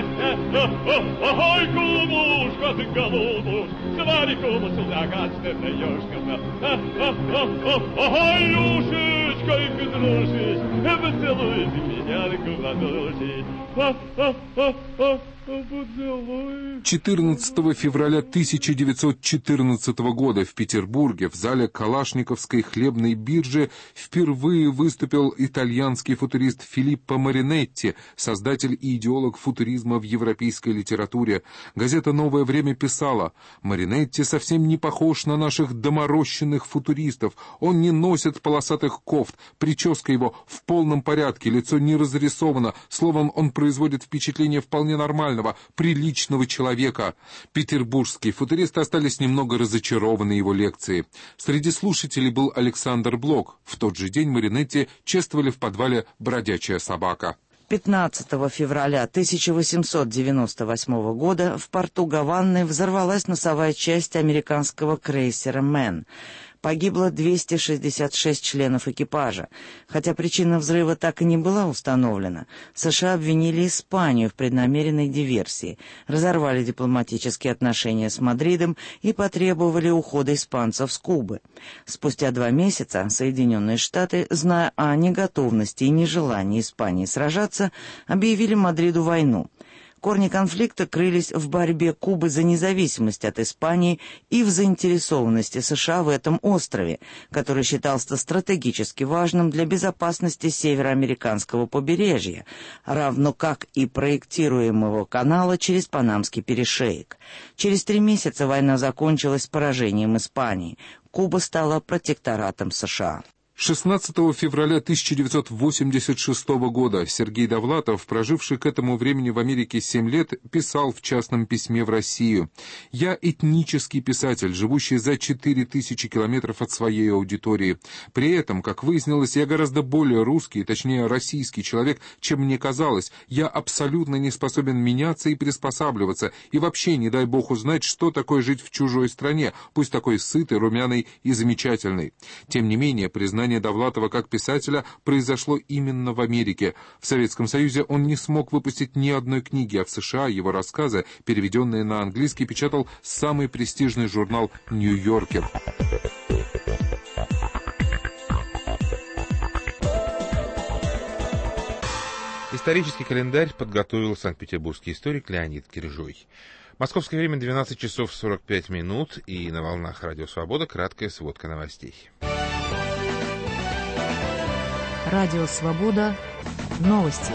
Ой, кумушка, ты голубуш, смотри, кума судакат, что даешь-ка. Ой, Люшечка, и петрушечка, поцелуйте меня, куда-нибудь. четырнадцатого февраля тысяча девятьсот четырнадцатого года в Петербурге в зале Калашниковской хлебной биржи впервые выступил итальянский футурист Филиппо Маринетти, создатель и идеолог футуризма в европейской литературе. Газета «Новое время» писала: «Маринетти совсем не похож на наших доморощенных футуристов. Он не носит полосатых кофт, прическа его в полном порядке, лицо не разрисовано. Словом, он производит впечатление вполне нормального, приличного человека». Петербургские футуристы остались немного разочарованы его лекцией. Среди слушателей был Александр Блок. В тот же день Маринетти чествовали в подвале бродячая собака. пятнадцатого февраля тысяча восемьсот девяносто восьмого года в порту Гаваны взорвалась носовая часть американского крейсера «Мэн». Погибло двести шестьдесят шесть членов экипажа. Хотя причина взрыва так и не была установлена, США обвинили Испанию в преднамеренной диверсии, разорвали дипломатические отношения с Мадридом и потребовали ухода испанцев с Кубы. Спустя два месяца Соединенные Штаты, зная о неготовности и нежелании Испании сражаться, объявили Мадриду войну. Корни конфликта крылись в борьбе Кубы за независимость от Испании и в заинтересованности США в этом острове, который считался стратегически важным для безопасности североамериканского побережья, равно как и проектируемого канала через Панамский перешеек. Через три месяца война закончилась поражением Испании. Куба стала протекторатом США. шестнадцатого февраля тысяча девятьсот восемьдесят шестого года Сергей Довлатов, проживший к этому времени в Америке семь лет, писал в частном письме в Россию: «Я этнический писатель, живущий за четыре тысячи километров от своей аудитории. При этом, как выяснилось, я гораздо более русский, точнее российский человек, чем мне казалось. Я абсолютно не способен меняться и приспосабливаться, и вообще, не дай бог узнать, что такое жить в чужой стране, пусть такой сытый, румяный и замечательный». Тем не менее, признание Довлатова как писателя произошло именно в Америке. В Советском Союзе он не смог выпустить ни одной книги, а в США его рассказы, переведенные на английский, печатал самый престижный журнал «Нью-Йоркер». Исторический календарь подготовил санкт-петербургский историк Леонид Киржой. Московское время двенадцать часов сорок пять минут, и на волнах Радио Свобода краткая сводка новостей. Радио Свобода. Новости.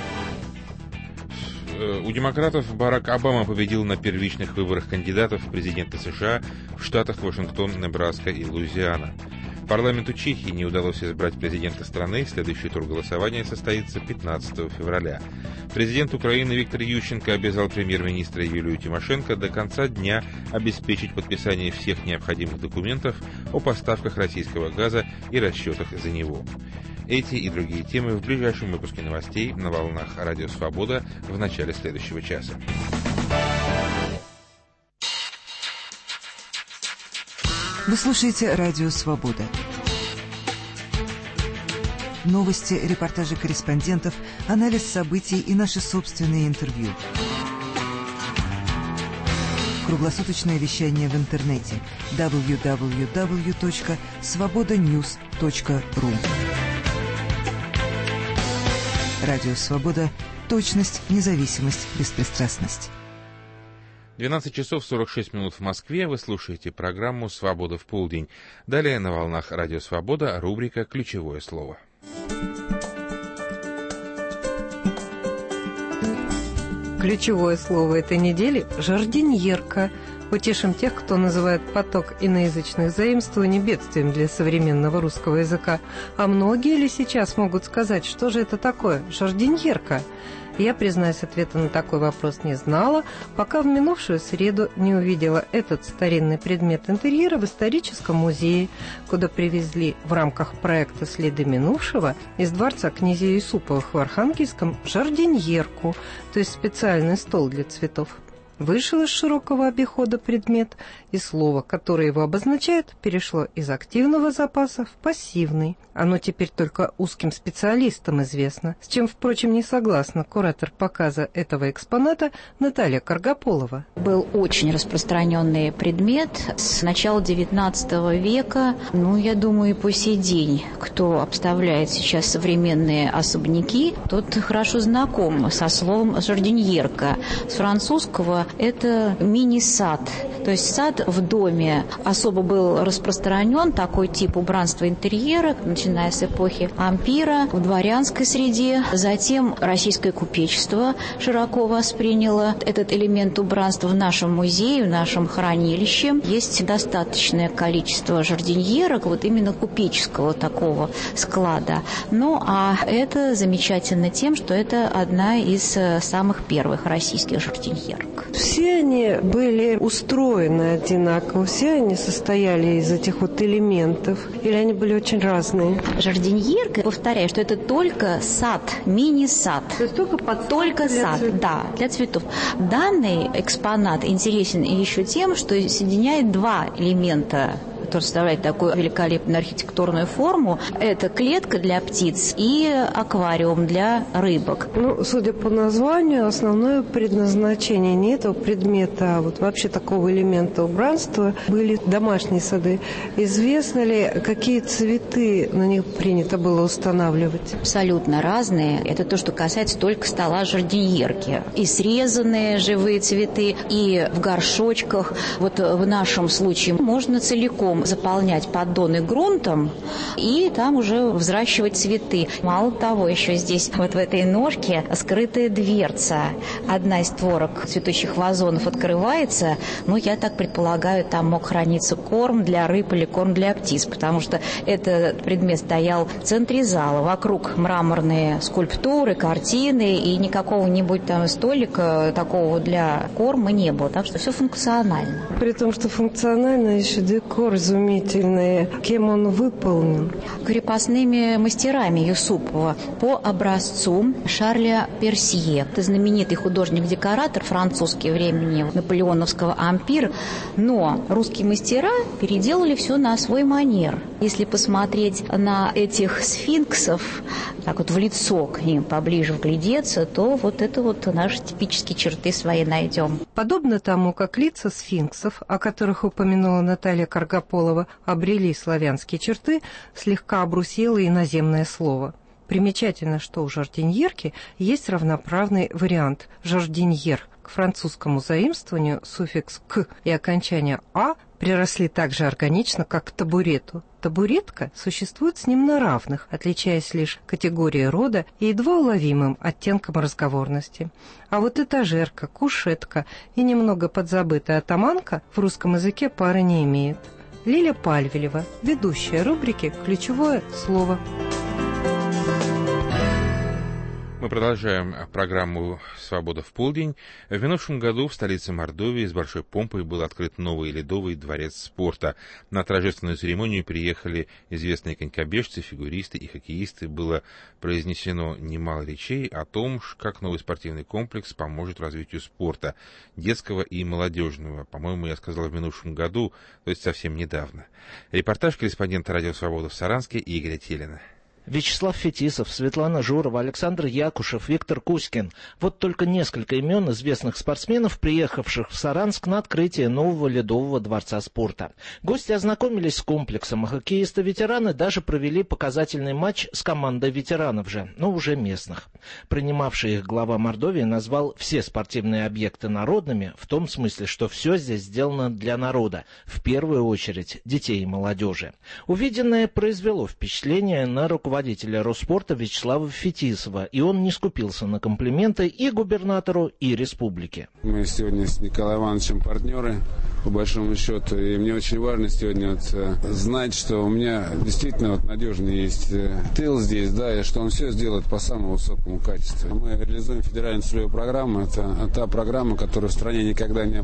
У демократов Барак Обама победил на первичных выборах кандидатов в президенты США в штатах Вашингтон, Небраска и Луизиана. Парламенту Чехии не удалось избрать президента страны. Следующий тур голосования состоится пятнадцатого февраля. Президент Украины Виктор Ющенко обязал премьер-министра Юлию Тимошенко до конца дня обеспечить подписание всех необходимых документов о поставках российского газа и расчетах за него. Эти и другие темы в ближайшем выпуске новостей на волнах Радио Свобода в начале следующего часа. Вы слушаете Радио Свобода. Новости, репортажи корреспондентов, анализ событий и наши собственные интервью. Круглосуточное вещание в интернете дабл ю дабл ю дабл ю точка свобода ньюс точка ру. Радио Свобода. Точность, независимость, беспристрастность. двенадцать часов сорок шесть минут в Москве. Вы слушаете программу «Свобода в полдень». Далее на волнах Радио Свобода рубрика «Ключевое слово». Ключевое слово этой недели – «жардиньерка». Утешим тех, кто называет поток иноязычных заимствований бедствием для современного русского языка. А многие ли сейчас могут сказать, что же это такое жардиньерка? Я, признаюсь, ответа на такой вопрос не знала, пока в минувшую среду не увидела этот старинный предмет интерьера в историческом музее, куда привезли в рамках проекта «Следы минувшего» из дворца князей Юсуповых в Архангельском жардиньерку, то есть специальный стол для цветов. Вышел из широкого обихода предмет, и слово, которое его обозначает, перешло из активного запаса в пассивный. Оно теперь только узким специалистам известно, с чем, впрочем, не согласна куратор показа этого экспоната Наталья Каргополова. Был очень распространенный предмет с начала девятнадцатого века, ну, я думаю, и по сей день. Кто обставляет сейчас современные особняки, тот хорошо знаком со словом «жардиньерка». С французского это мини-сад, то есть сад в доме. Особо был распространен такой тип убранства интерьера, начиная с эпохи ампира, в дворянской среде. Затем российское купечество широко восприняло этот элемент убранства. В нашем музее, в нашем хранилище есть достаточное количество жардиньерок, вот именно купеческого такого склада. Ну, а это замечательно тем, что это одна из самых первых российских жардиньерок. Все они были устроены одинаково, все они состояли из этих вот элементов, или они были очень разные? Жардиньерка, повторяю, что это только сад, мини-сад. То есть только под Только для сад, цветов. да, для цветов. Данный экспонат интересен еще тем, что соединяет два элемента, который составляет такую великолепную архитектурную форму. Это клетка для птиц и аквариум для рыбок. Ну, судя по названию, основное предназначение не этого предмета, а вот вообще такого элемента убранства были домашние сады. Известно ли, какие цветы на них принято было устанавливать? Абсолютно разные. Это то, что касается только стола жардиньерки. И срезанные живые цветы, и в горшочках. Вот в нашем случае можно целиком заполнять поддоны грунтом и там уже взращивать цветы. Мало того, еще здесь вот в этой ножке скрытая дверца. Одна из створок цветущих вазонов открывается. Ну, я так предполагаю, там мог храниться корм для рыб или корм для птиц, потому что этот предмет стоял в центре зала. Вокруг мраморные скульптуры, картины, и никакого-нибудь там столика такого для корма не было. Так что все функционально. При том, что функционально, еще декор изумительный. Кем он выполнен? Крепостными мастерами Юсупова по образцу Шарля Персье. Это знаменитый художник-декоратор французский времени наполеоновского ампира. Но русские мастера переделали все на свой манер. Если посмотреть на этих сфинксов, так вот в лицо к ним поближе вглядеться, то вот это вот наши типические черты свои найдем. Подобно тому, как лица сфинксов, о которых упомянула Наталья Каргополова, обрели славянские черты, слегка обрусело иноземное слово. Примечательно, что у жардиньерки есть равноправный вариант «жардиньер». К французскому заимствованию суффикс «к» и окончание «а» приросли так же органично, как к табурету. Табуретка существует с ним на равных, отличаясь лишь категорией рода и едва уловимым оттенком разговорности. А вот этажерка, кушетка и немного подзабытая атаманка в русском языке пары не имеет. Лиля Пальвелева, ведущая рубрики «Ключевое слово». Мы продолжаем программу «Свобода в полдень». В минувшем году в столице Мордовии с большой помпой был открыт новый ледовый дворец спорта. На торжественную церемонию приехали известные конькобежцы, фигуристы и хоккеисты. Было произнесено немало речей о том, как новый спортивный комплекс поможет развитию спорта, детского и молодежного. По-моему, я сказал в минувшем году, то есть совсем недавно. Репортаж корреспондента «Радио Свобода» в Саранске Игоря Телина. Вячеслав Фетисов, Светлана Журова, Александр Якушев, Виктор Кузькин. Вот только несколько имен известных спортсменов, приехавших в Саранск на открытие нового ледового дворца спорта. Гости ознакомились с комплексом, а хоккеисты-ветераны даже провели показательный матч с командой ветеранов же, но уже местных. Принимавший их глава Мордовии назвал все спортивные объекты народными, в том смысле, что все здесь сделано для народа, в первую очередь детей и молодежи. Увиденное произвело впечатление на руководителя руководителя Роспорта Вячеслава Фетисова, и он не скупился на комплименты и губернатору, и республике. Мы сегодня с Николаем Ивановичем партнеры, по большому счету, и мне очень важно сегодня вот, знать, что у меня действительно вот, надежный есть тыл здесь, да, и что он все сделает по самому высокому качеству. Мы реализуем федеральную целевую программу, это та программа, которой в стране никогда не было.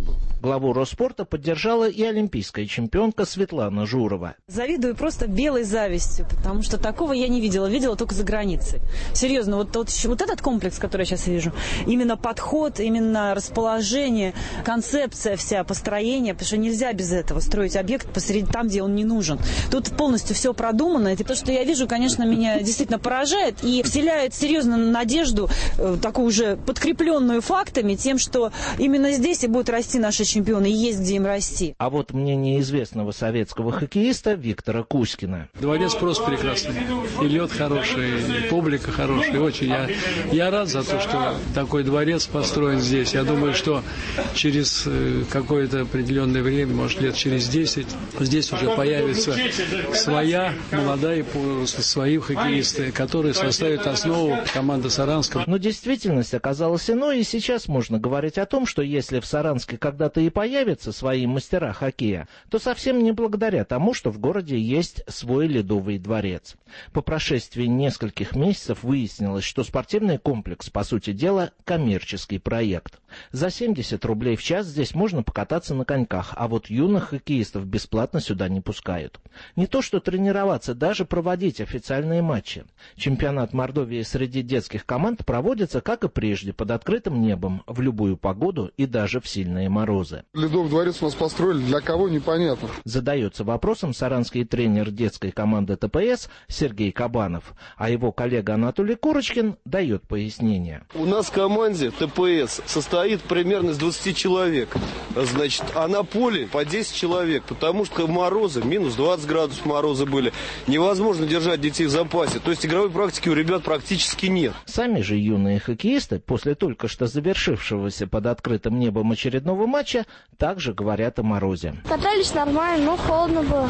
Главу Росспорта поддержала и олимпийская чемпионка Светлана Журова. Завидую просто белой завистью, потому что такого я не видела. Видела только за границей. Серьезно, вот, вот, вот этот комплекс, который я сейчас вижу, именно подход, именно расположение, концепция вся, построение, потому что нельзя без этого строить объект посреди там, где он не нужен. Тут полностью все продумано. И то, что я вижу, конечно, меня действительно поражает и вселяет серьезно надежду, такую уже подкрепленную фактами, тем, что именно здесь и будут расти наши чемпионы, и есть где им расти. А вот мнение известного советского хоккеиста Виктора Кузькина. Дворец просто прекрасный. И лед хороший, и публика хорошая. Очень я, я рад за то, что такой дворец построен здесь. Я думаю, что через какое-то определенное время, может, лет через десять, здесь уже появится своя, молодая, свои хоккеисты, которые составят основу команды Саранска. Но действительность оказалась иной, и сейчас можно говорить о том, что если в Саранске когда-то и появятся свои мастера хоккея, то совсем не благодаря тому, что в городе есть свой ледовый дворец. По прошествии нескольких месяцев выяснилось, что спортивный комплекс, по сути дела, коммерческий проект. За семьдесят рублей в час здесь можно покататься на коньках, а вот юных хоккеистов бесплатно сюда не пускают. Не то что тренироваться, даже проводить официальные матчи. Чемпионат Мордовии среди детских команд проводится, как и прежде, под открытым небом, в любую погоду и даже в сильные морозы. Ледовый дворец у нас построили, для кого непонятно. Задается вопросом саранский тренер детской команды ТПС Сергей Кабанов, а его коллега Анатолий Курочкин дает пояснение. У нас в команде ТПС состоит примерно из двадцати человек, значит, а на поле по десять человек, потому что морозы, минус двадцать градусов морозы были, невозможно держать детей в запасе, то есть игровой практики у ребят практически нет. Сами же юные хоккеисты, после только что завершившегося под открытым небом очередного матча, также говорят о морозе. Катались нормально, но холодно было.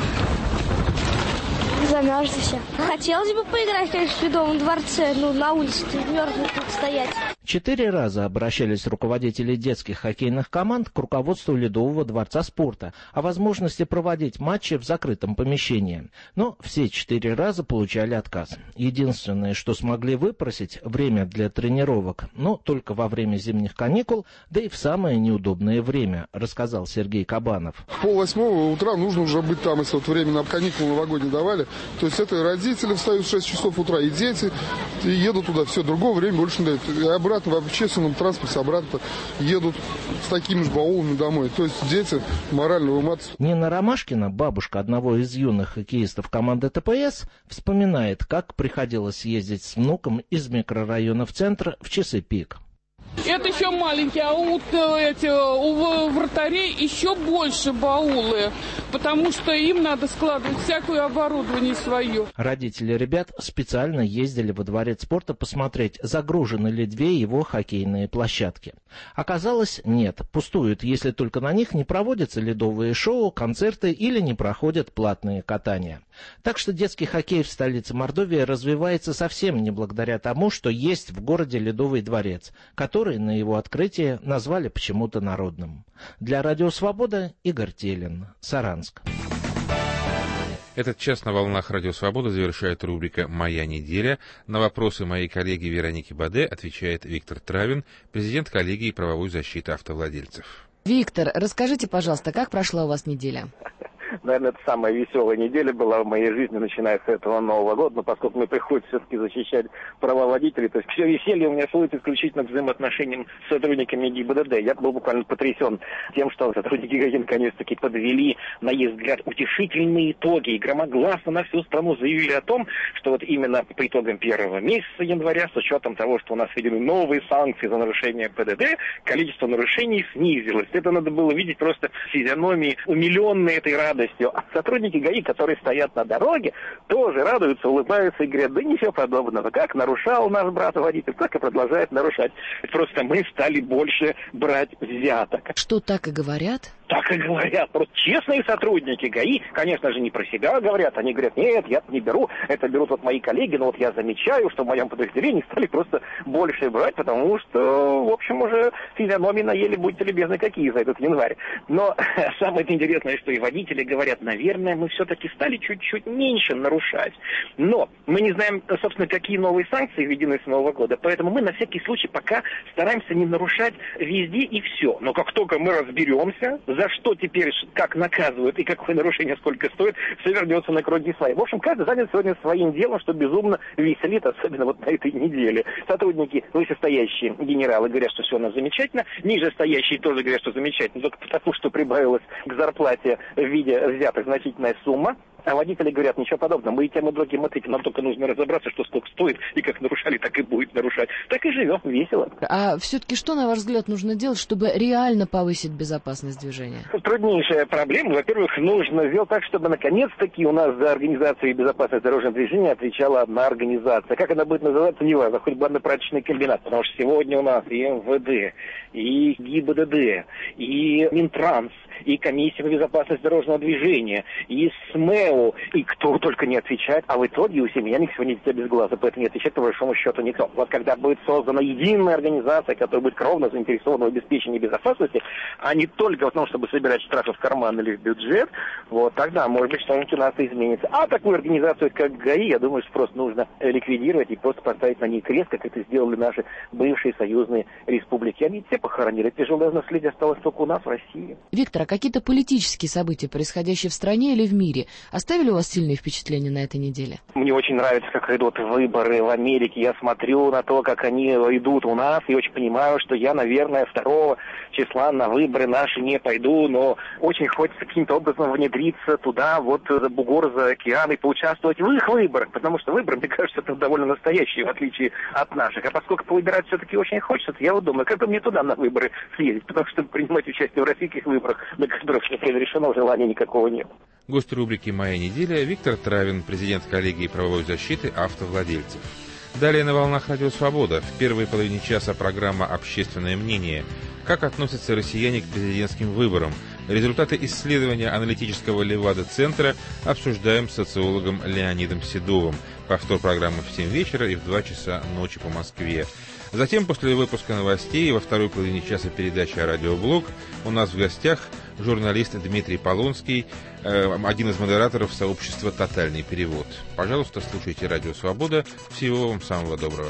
Замерзли все. Хотелось бы поиграть, конечно, в Ледовом дворце, но на улице мерзнуть тут стоять. Четыре раза обращались руководители детских хоккейных команд к руководству Ледового дворца спорта о возможности проводить матчи в закрытом помещении. Но все четыре раза получали отказ. Единственное, что смогли выпросить, время для тренировок, но только во время зимних каникул, да и в самое неудобное время, рассказал Сергей Кабанов. В полвосьмого утра нужно уже быть там, если вот время на каникулы новогодние давали. То есть это и родители встают в шесть часов утра, и дети, и едут туда. Все, другого времени больше не дают. И обратно в общественном транспорте обратно едут с такими же баулами домой. То есть дети морально выматываются. Нина Ромашкина, бабушка одного из юных хоккеистов команды ТПС, вспоминает, как приходилось ездить с внуком из микрорайона в центр в часы пик. Это еще маленькие, а у, эти, у вратарей еще больше баулы, потому что им надо складывать всякое оборудование свое. Родители ребят специально ездили во дворец спорта посмотреть, загружены ли две его хоккейные площадки. Оказалось, нет, пустуют, если только на них не проводятся ледовые шоу, концерты или не проходят платные катания. Так что детский хоккей в столице Мордовии развивается совсем не благодаря тому, что есть в городе Ледовый дворец, который на его открытие назвали почему-то народным. Для Радио Свобода Игорь Телин, Саранск. Этот час на волнах Радио Свобода завершает рубрика «Моя неделя». На вопросы моей коллеги Вероники Баде отвечает Виктор Травин, президент коллегии правовой защиты автовладельцев. Виктор, расскажите, пожалуйста, как прошла у вас неделя? Наверное, это самая веселая неделя была в моей жизни, начиная с этого Нового года, но поскольку мне приходится все-таки защищать права водителей, то есть все веселье у меня сводится исключительно к взаимоотношениям с сотрудниками ГИБДД. Я был буквально потрясен тем, что сотрудники ГАИ наконец-таки подвели, на их взгляд, утешительные итоги и громогласно на всю страну заявили о том, что вот именно по итогам первого месяца января, с учетом того, что у нас введены новые санкции за нарушение ПДД, количество нарушений снизилось. Это надо было видеть просто физиономии, умиленные этой радостью. А сотрудники ГАИ, которые стоят на дороге, тоже радуются, улыбаются и говорят, да ничего подобного. Как нарушал наш брат-водитель, так и продолжает нарушать. Просто мы стали больше брать взяток. Что так и говорят? так и говорят. Просто честные сотрудники ГАИ, конечно же, не про себя говорят. Они говорят, нет, я не беру, это берут вот мои коллеги, но вот я замечаю, что в моем подразделении стали просто больше брать, потому что, в общем, уже физиономии наели, будьте любезны, какие за этот январь. Но самое интересное, что и водители говорят, наверное, мы все-таки стали чуть-чуть меньше нарушать. Но мы не знаем, собственно, какие новые санкции введены с Нового года, поэтому мы на всякий случай пока стараемся не нарушать везде и все. Но как только мы разберемся, за что теперь, как наказывают и какое нарушение сколько стоит, все вернется на круги свои. В общем, каждый занят сегодня своим делом, что безумно веселит, особенно вот на этой неделе. Сотрудники, вышестоящие генералы говорят, что все у нас замечательно, нижестоящие тоже говорят, что замечательно, только потому, что прибавилась к зарплате в виде взятых значительная сумма. А водители говорят, ничего подобного, мы и тем, и другим ответим, нам только нужно разобраться, что сколько стоит, и как нарушали, так и будет нарушать. Так и живем, весело. А все-таки что, на ваш взгляд, нужно делать, чтобы реально повысить безопасность движения? Труднейшая проблема. Во-первых, нужно сделать так, чтобы наконец-таки у нас за организацию и безопасность дорожного движения отвечала одна организация. Как она будет называться, не важно, хоть банно-прачечный комбинат, потому что сегодня у нас и эм вэ дэ, и ГИБДД, и Минтранс, и Комиссия по безопасности дорожного движения, и СМЭУ, и кто только не отвечает, а в итоге у семьяник сегодня дитя без глаза, поэтому не отвечает, по большому счету, никто. Вот когда будет создана единая организация, которая будет кровно заинтересована в обеспечении безопасности, а не только в том, чтобы собирать штрафы в карман или в бюджет, вот тогда, может быть, что-нибудь у нас изменится. А такую организацию, как ГАИ, я думаю, что просто нужно ликвидировать и просто поставить на ней крест, как это сделали наши бывшие союзные республики. Они все похоронили. Тяжелое наследие осталось только у нас в России. Виктор, а какие-то политические события, происходящие в стране или в мире, оставили у вас сильные впечатления на этой неделе? Мне очень нравится, как идут выборы в Америке. Я смотрю на то, как они идут у нас, и очень понимаю, что я, наверное, второго числа на выборы наши не пойду, но очень хочется каким-то образом внедриться туда, вот за бугор, за океан, и поучаствовать в их выборах, потому что выборы, мне кажется, это довольно настоящие, в отличие от наших. А поскольку повыбирать все-таки очень хочется, то я вот думаю, как бы мне туда на выборы съездить, потому что принимать участие в российских выборах, на которых все разрешено, желания никакого нет. Гость рубрики «Моя неделя» Виктор Травин, президент коллегии правовой защиты автовладельцев. Далее на волнах Радио Свобода. В первой половине часа программа «Общественное мнение». Как относятся россияне к президентским выборам? Результаты исследования аналитического Левада-центра обсуждаем с социологом Леонидом Седовым. Повтор программы в семь вечера и в два часа ночи по Москве. Затем, после выпуска новостей, во второй половине часа передачи «Радиоблог» у нас в гостях журналист Дмитрий Полонский, один из модераторов сообщества «Тотальный перевод». Пожалуйста, слушайте «Радио Свобода». Всего вам самого доброго.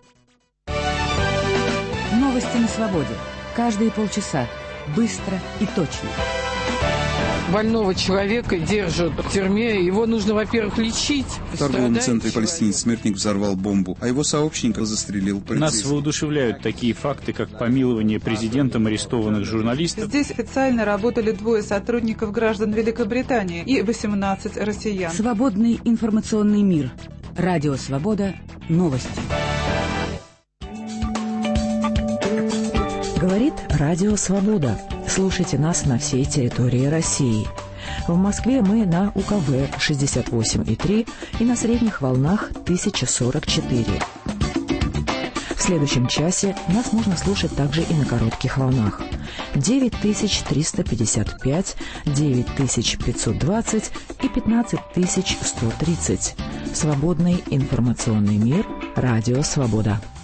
Новости на свободе. Каждые полчаса. Быстро и точно. Больного человека держат в тюрьме, его нужно, во-первых, лечить. В торговом центре палестинец-смертник взорвал бомбу, а его сообщника застрелил полицейский. Нас воодушевляют такие факты, как помилование президентом арестованных журналистов. Здесь официально работали двое сотрудников граждан Великобритании и восемнадцать россиян. Свободный информационный мир. Радио Свобода. Новости. Говорит Радио Свобода. Слушайте нас на всей территории России. В Москве мы на УКВ шестьдесят восемь и три и на средних волнах тысяча сорок четыре. В следующем часе нас можно слушать также и на коротких волнах. девять тысяч триста пятьдесят пять, девять тысяч пятьсот двадцать и пятнадцать тысяч сто тридцать. Свободный информационный мир. Радио Свобода.